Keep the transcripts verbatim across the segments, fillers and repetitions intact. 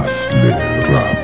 نسل رپ.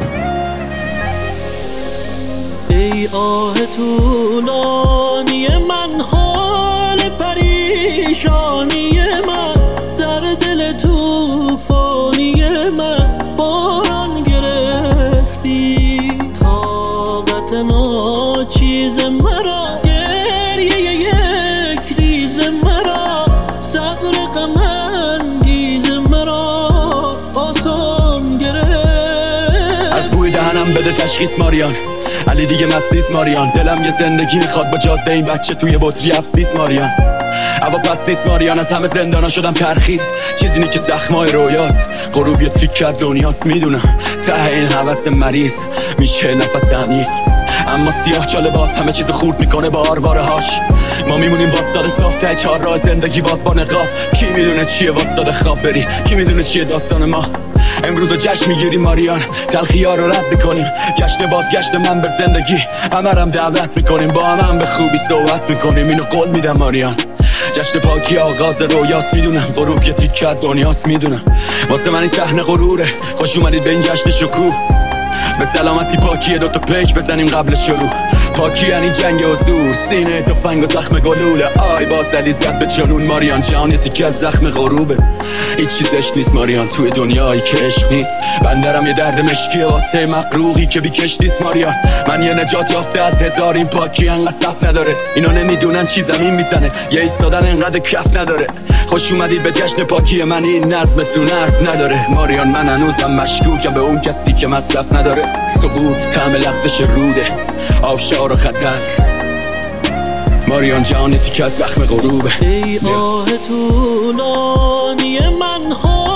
ای آه طولانی من، حال پریشانی من، در دل توفانی من باران گرفتی. طاقت ناچیز مرا، گریه یک ریز مرا، صبر غم انگیز مرا آسان گرفت. از بوی دهنم بده تشخیص ماریان، علی دیگه مست نیست ماریان. دلم یه زندگی میخواد با جاده این بچه توی بطری افس نیست ماریان. اما پس نیست ماریان، از همه زندانا شدم ترخیص. چیزی نی که زخمای رویاست، غروب یه تیک کرد دنیاست. میدونم ته این حوث مریض میشه نفس عمیق، اما سیاه چاله باز همه چیز خورد میکنه با آرواره هاش. ما میمونیم واسطاد صاف ته چهار راه زندگی باز با نقاب. کی میدونه چیه واسطاد خواب بری، کی میدونه چیه داستان ما. امروز رو جشن میگیریم ماریان، تلخی‌ها رو رد میکنیم. جشن بازگشت من به زندگی، همرم دعوت میکنیم. با هم, هم به خوبی صحبت میکنیم، اینو قول میدم ماریان. جشن پاکی آغاز رویاست، میدونم غروب یه تیکه دنیاست. میدونم واسه من این صحنه غروره، خوش اومدید به این جشن شکوه. به سلامتی پاکیه دوتا پیک بزنیم قبل شروع. پاکی یعنی جنگ حضور، سینه تفنگ و زخم گلوله. آی با زدی زد به جنون ماریان، جهان یه تیکه از زخم غروبه. هیچ چیزش نیست ماریان توی دنیایی که عشق نیست. بندرم یه درد مشکیه واسه مقروقی که بیکش نیست ماریان. من یه نجات یافته از هزار، این پاکی انقدر صف نداره. اینا نمیدونن چی زمین میزنه، یه ایستادن انقدر کف نداره. خوش اومدید به جشن پاکی من، این نظمتون حرف نداره ماریان. من هنوزم مشکوکم به اون کسی که مصرف نداره. سقوط طعم لغزش روده، آبشار و خطر ماریان. جهان تیکه از زخم غروبه. ای آه طولانی من،